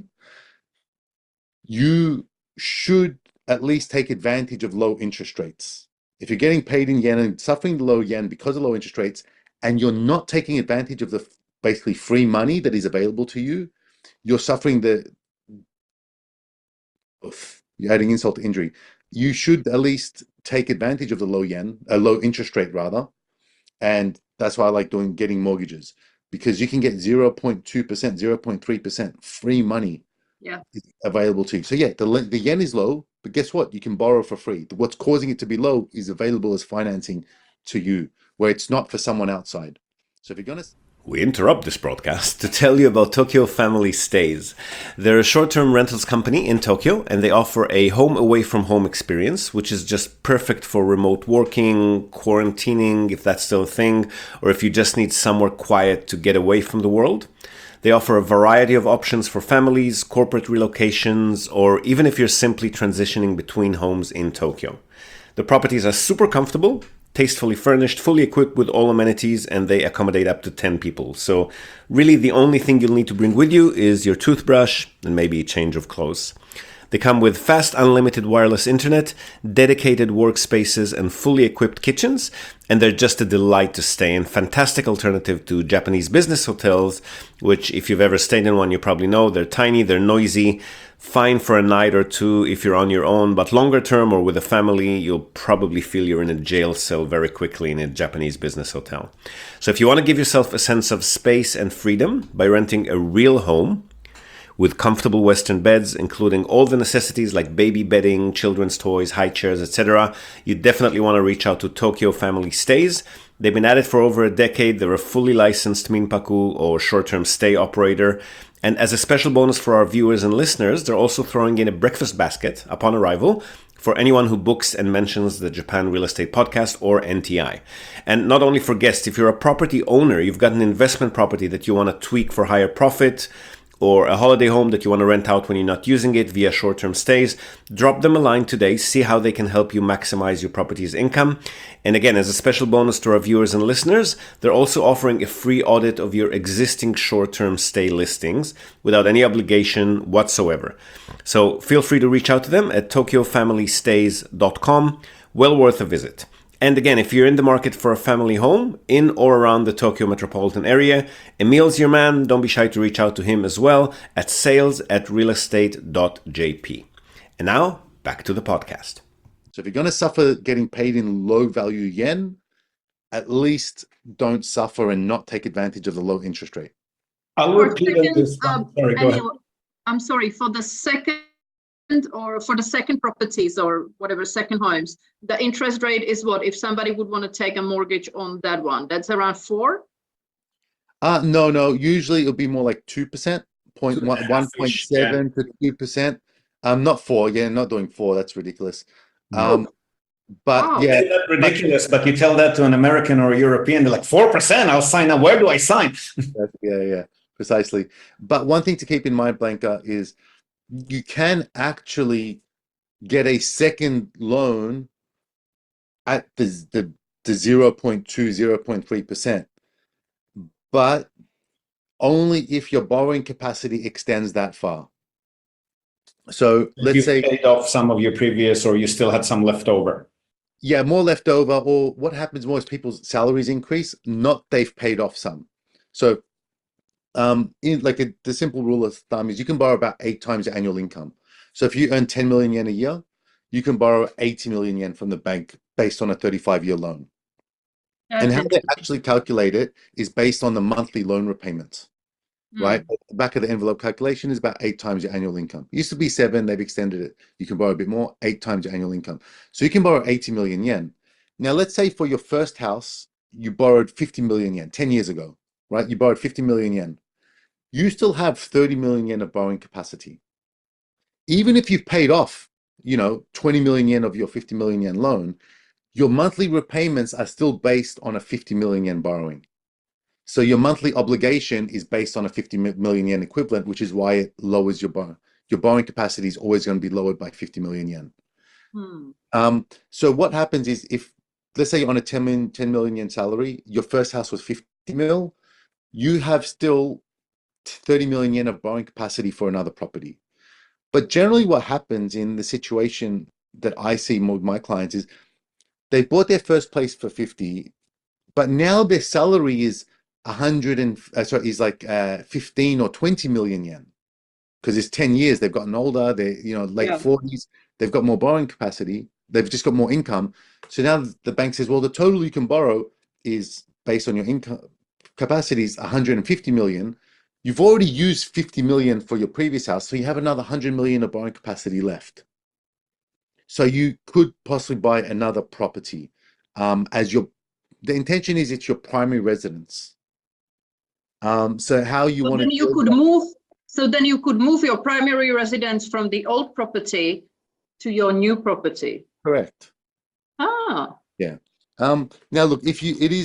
you should at least take advantage of low interest rates. If you're getting paid in yen and suffering the low yen because of low interest rates, and you're not taking advantage of the basically free money that is available to you, you're suffering you're adding insult to injury. You should at least take advantage of the low interest rate rather. And that's why I like getting mortgages, because you can get 0.2%, 0.3% free money available to you. So yeah, the yen is low, but guess what? You can borrow for free. What's causing it to be low is available as financing to you, where it's not for someone outside. So if you're going to... We interrupt this broadcast to tell you about Tokyo Family Stays. They're a short-term rentals company in Tokyo, and they offer a home away from home experience, which is just perfect for remote working, quarantining, if that's still a thing, or if you just need somewhere quiet to get away from the world. They offer a variety of options for families, corporate relocations, or even if you're simply transitioning between homes in Tokyo. The properties are super comfortable, tastefully furnished, fully equipped with all amenities, and they accommodate up to 10 people. So really the only thing you'll need to bring with you is your toothbrush and maybe a change of clothes. They come with fast, unlimited wireless internet, dedicated workspaces, and fully equipped kitchens, and they're just a delight to stay in. Fantastic alternative to Japanese business hotels, which if you've ever stayed in one, you probably know they're tiny, they're noisy, fine for a night or two if you're on your own, but longer term or with a family, you'll probably feel you're in a jail cell very quickly in a Japanese business hotel. So if you want to give yourself a sense of space and freedom by renting a real home with comfortable Western beds, including all the necessities like baby bedding, children's toys, high chairs, etc., you definitely want to reach out to Tokyo Family Stays. They've been at it for over a decade. They're a fully licensed minpaku or short-term stay operator. And as a special bonus for our viewers and listeners, they're also throwing in a breakfast basket upon arrival for anyone who books and mentions the Japan Real Estate Podcast or NTI. And not only for guests, if you're a property owner, you've got an investment property that you want to tweak for higher profit, or a holiday home that you want to rent out when you're not using it via short-term stays, drop them a line today, see how they can help you maximize your property's income. And again, as a special bonus to our viewers and listeners, they're also offering a free audit of your existing short-term stay listings without any obligation whatsoever. So feel free to reach out to them at tokyofamilystays.com. Well worth a visit. And again, if you're in the market for a family home in or around the Tokyo metropolitan area, Emil's your man. Don't be shy to reach out to him as well at sales@realestate.jp. And now, back to the podcast. So if you're going to suffer getting paid in low value yen, at least don't suffer and not take advantage of the low interest rate. I For would even second, this. Sorry, go ahead. Emil, I'm sorry, for the second or for the second properties or whatever, second homes, the interest rate is what? If somebody would want to take a mortgage on that one, that's around 4? No. Usually it'll be more like 2%, 1.7 to 2%. Not 4. Yeah, not doing 4. That's ridiculous. But Wow. yeah, Isn't that ridiculous? But you tell that to an American or a European, they're like 4%. I'll sign up. Where do I sign? yeah, precisely. But one thing to keep in mind, Blanca, is you can actually get a second loan at the 0.2, 0.3%, but only if your borrowing capacity extends that far. So let's You say paid off some of your previous, or you still had some left over. yeah, more left over, or what happens more is people's salaries increase, not they've paid off some. So in like the simple rule of thumb is you can borrow about 8 times your annual income. So if you earn 10 million yen a year, you can borrow 80 million yen from the bank based on a 35-year loan. And how they actually calculate it is based on the monthly loan repayments, right? The back of the envelope calculation is about 8 times your annual income. It used to be 7, they've extended it. You can borrow a bit more, 8 times your annual income. So you can borrow 80 million yen. Now, let's say for your first house, you borrowed 50 million yen 10 years ago, right? You borrowed 50 million yen. You still have 30 million yen of borrowing capacity. Even if you've paid off, 20 million yen of your 50 million yen loan, your monthly repayments are still based on a 50 million yen borrowing. So your monthly obligation is based on a 50 million yen equivalent, which is why it lowers your borrowing. Your borrowing capacity is always going to be lowered by 50 million yen. So what happens is if, let's say you're on a 10 million yen salary, your first house was 50 mil, you have still 30 million yen of borrowing capacity for another property. But generally what happens in the situation that I see with my clients is they bought their first place for 50, but now their salary is 15 or 20 million yen because it's 10 years. They've gotten older. They're, late 40s. They've got more borrowing capacity. They've just got more income. So now the bank says, well, the total you can borrow is based on your income capacity is 150 million. You've already used 50 million for your previous house, so you have another 100 million of borrowing capacity left. So you could possibly buy another property as the intention is it's your primary residence. So how you want to then you could move your primary residence from the old property to your new property. Correct. Yeah. Now look, if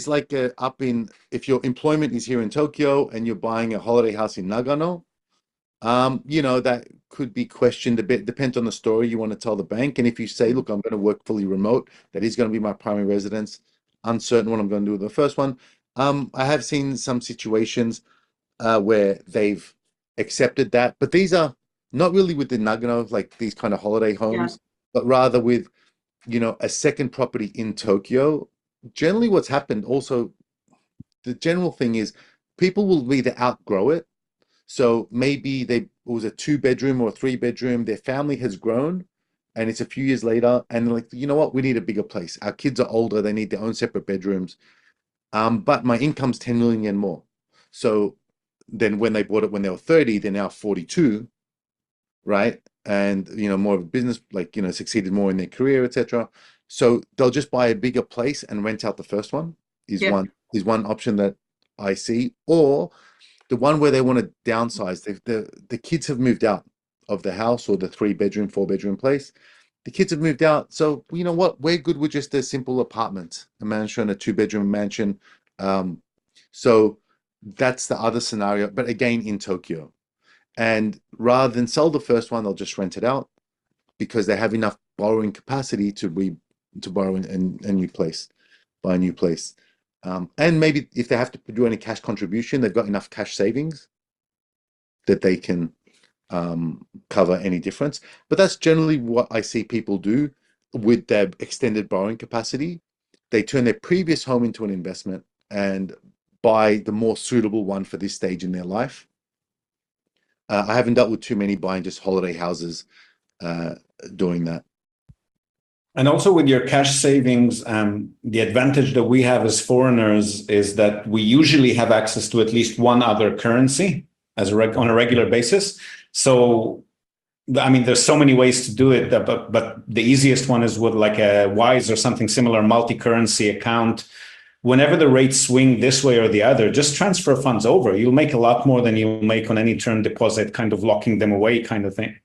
your employment is here in Tokyo and you're buying a holiday house in Nagano, that could be questioned a bit. Depends on the story you want to tell the bank. And if you say, look, I'm going to work fully remote, that is going to be my primary residence, uncertain what I'm going to do with the first one. I have seen some situations where they've accepted that, but these are not really with the Nagano, like these kind of holiday homes, but rather with, a second property in Tokyo. Generally what's happened also, the general thing is people will either outgrow it. So maybe it was a 2-bedroom or a 3-bedroom, their family has grown and it's a few years later and they're like, you know what, we need a bigger place. Our kids are older, they need their own separate bedrooms. But my income's 10 million yen more. So then when they bought it when they were 30, they're now 42, right? And, more of a business, succeeded more in their career, etc. So they'll just buy a bigger place and rent out the first one is one option that I see. Or the one where they want to downsize, the kids have moved out of the house or the 3-bedroom, 4-bedroom place. The kids have moved out. So you know what? We're good with just a simple apartment, a mansion, a 2-bedroom mansion. So that's the other scenario, but again, in Tokyo. And rather than sell the first one, they'll just rent it out because they have enough borrowing capacity to borrow a new place, buy a new place. And maybe if they have to do any cash contribution, they've got enough cash savings that they can cover any difference. But that's generally what I see people do with their extended borrowing capacity. they turn their previous home into an investment and buy the more suitable one for this stage in their life. I haven't dealt with too many buying just holiday houses doing that. And also with your cash savings, the advantage that we have as foreigners is that we usually have access to at least one other currency on a regular basis. So, I mean, there's so many ways to do it, but the easiest one is with like a Wise or something similar, multi-currency account. Whenever the rates swing this way or the other, just transfer funds over. You'll make a lot more than you'll make on any term deposit, kind of locking them away kind of thing.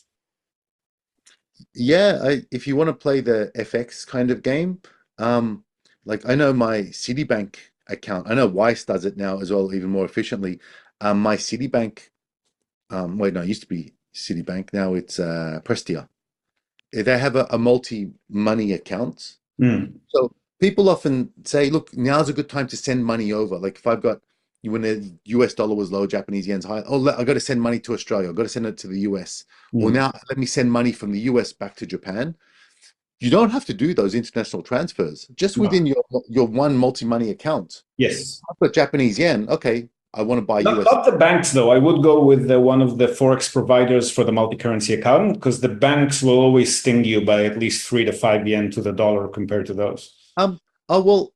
Yeah, if you want to play the FX kind of game, like I know my Citibank account, I know Wise does it now as well, even more efficiently. My Citibank, no, it used to be Citibank, now it's Prestia. They have a multi-money account. So people often say, look, now's a good time to send money over. Like if I've got, when the US dollar was low, Japanese yen's high, I got to send money to Australia, I've got to send it to the US. Well, now let me send money from the US back to Japan. You don't have to do those international transfers, just within your one multi-money account. Yes. I've got Japanese yen. Okay, I want to buy US. Not the banks, though. I would go with one of the Forex providers for the multi-currency account, because the banks will always sting you by at least 3 to 5 yen to the dollar compared to those. Oh, well,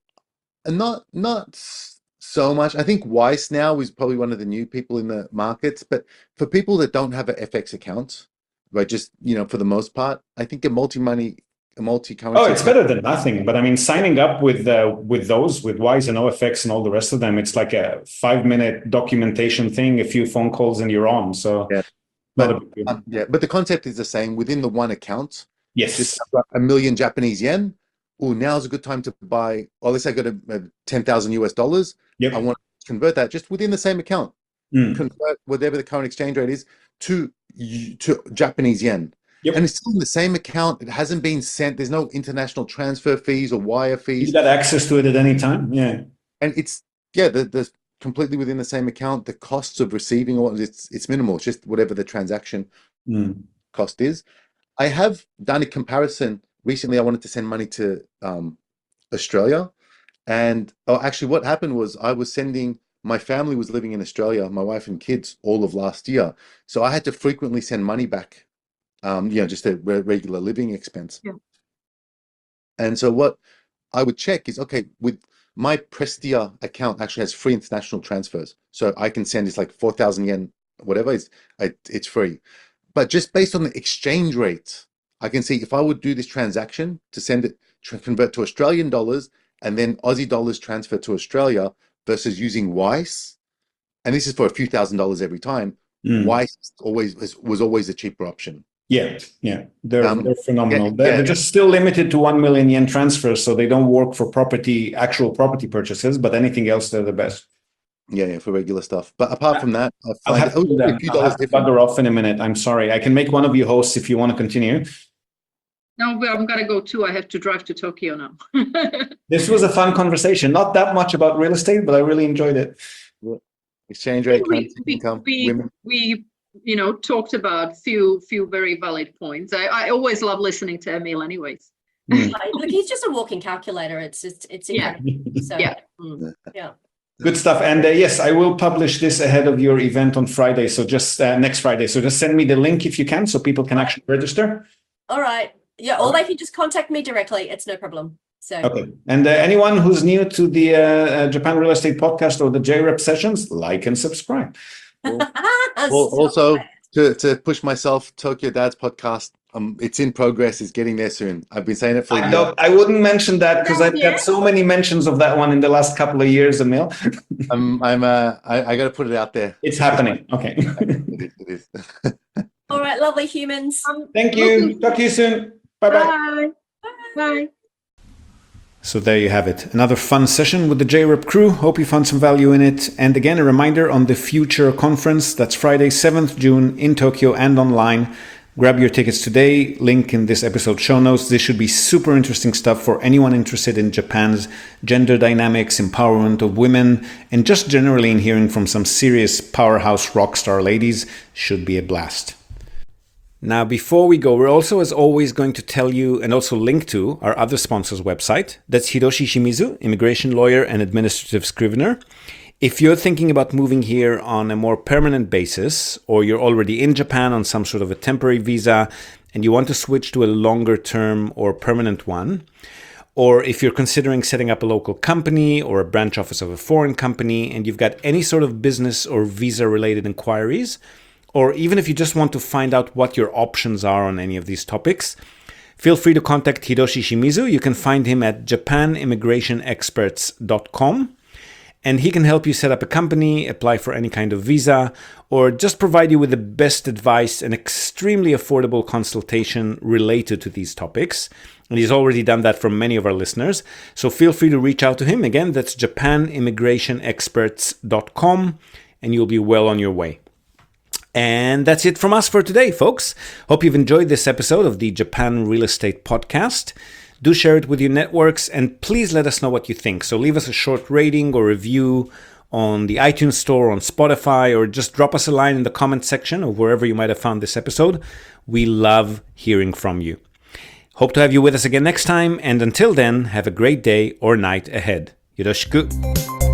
not so much. I think Wise now is probably one of the new people in the markets, but for people that don't have an FX account, right, just, for the most part, I think a multi-currency. Oh, it's better than nothing. But I mean, signing up with those, with Wise and OFX and all the rest of them, it's like a 5-minute documentation thing, a few phone calls and you're on. So yeah. But the concept is the same within the one account. Yes. Just $1 million Japanese yen. Oh, now's a good time to buy. Well, let's say I got a 10,000 US dollars. Yep. I want to convert that just within the same account. Convert whatever the current exchange rate is to Japanese yen. Yep. And it's still in the same account. It hasn't been sent. There's no international transfer fees or wire fees. You got access to it at any time. Yeah. And it's the completely within the same account. The costs of receiving it's minimal. It's just whatever the transaction cost is. I have done a comparison. Recently, I wanted to send money to Australia. And actually what happened was my family was living in Australia, my wife and kids, all of last year. So I had to frequently send money back, just a regular living expense. Yeah. And so what I would check is, okay, with my Prestia account actually has free international transfers. So I can send, it's like 4,000 yen, whatever, it's free. But just based on the exchange rate, I can see if I would do this transaction to send it, convert to Australian dollars, and then Aussie dollars transfer to Australia versus using Wise, and this is for a few $1,000s every time. Wise was always a cheaper option. Yeah, they're phenomenal. They're just still limited to 1 million yen transfers, so they don't work for actual property purchases, but anything else, they're the best. Yeah, for regular stuff. But apart from that, I'll have to bugger off in a minute. I'm sorry. I can make one of you hosts if you want to continue. No, I'm gonna go too. I have to drive to Tokyo now. This was a fun conversation. Not that much about real estate, but I really enjoyed it. Exchange rate, income, women. We talked about few very valid points. I always love listening to Emil, anyways. Look, he's just a walking calculator. It's incredible. So, yeah. Good stuff. And yes, I will publish this ahead of your event on Friday. So just next Friday. So just send me the link if you can, so people can actually register. All right. Yeah, or they can just contact me directly. It's no problem. So okay. And anyone who's new to the Japan Real Estate Podcast or the JREP sessions, like and subscribe. Also, to push myself, Tokyo Dads Podcast, it's in progress. It's getting there soon. I've been saying it for a year. I wouldn't mention that because I've got so many mentions of that one in the last couple of years, Emil. I got to put it out there. It's happening. Okay. It is. All right, lovely humans. Thank you. Talk to you soon. Bye-bye. Bye. So there you have it. Another fun session with the JREP crew. Hope you found some value in it. And again, a reminder on the Future Conference. That's Friday, 7th June in Tokyo and online. Grab your tickets today. Link in this episode show notes. This should be super interesting stuff for anyone interested in Japan's gender dynamics, empowerment of women, and just generally in hearing from some serious powerhouse rock star ladies. Should be a blast. Now, before we go, we're also, as always, going to tell you and also link to our other sponsor's website. That's Hiroshi Shimizu, immigration lawyer and administrative scrivener. If you're thinking about moving here on a more permanent basis, or you're already in Japan on some sort of a temporary visa and you want to switch to a longer term or permanent one, or if you're considering setting up a local company or a branch office of a foreign company and you've got any sort of business or visa related inquiries, or even if you just want to find out what your options are on any of these topics, feel free to contact Hiroshi Shimizu. You can find him at japanimmigrationexperts.com, and he can help you set up a company, apply for any kind of visa, or just provide you with the best advice and extremely affordable consultation related to these topics. And he's already done that for many of our listeners. So feel free to reach out to him. Again, that's japanimmigrationexperts.com, and you'll be well on your way. And that's it from us for today, folks. Hope you've enjoyed this episode of the Japan Real Estate Podcast. Do share it with your networks, and please let us know what you think. So leave us a short rating or review on the iTunes Store, on Spotify, or just drop us a line in the comment section or wherever you might have found this episode. We love hearing from you. Hope to have you with us again next time, and until then, have a great day or night ahead. Yoroshiku.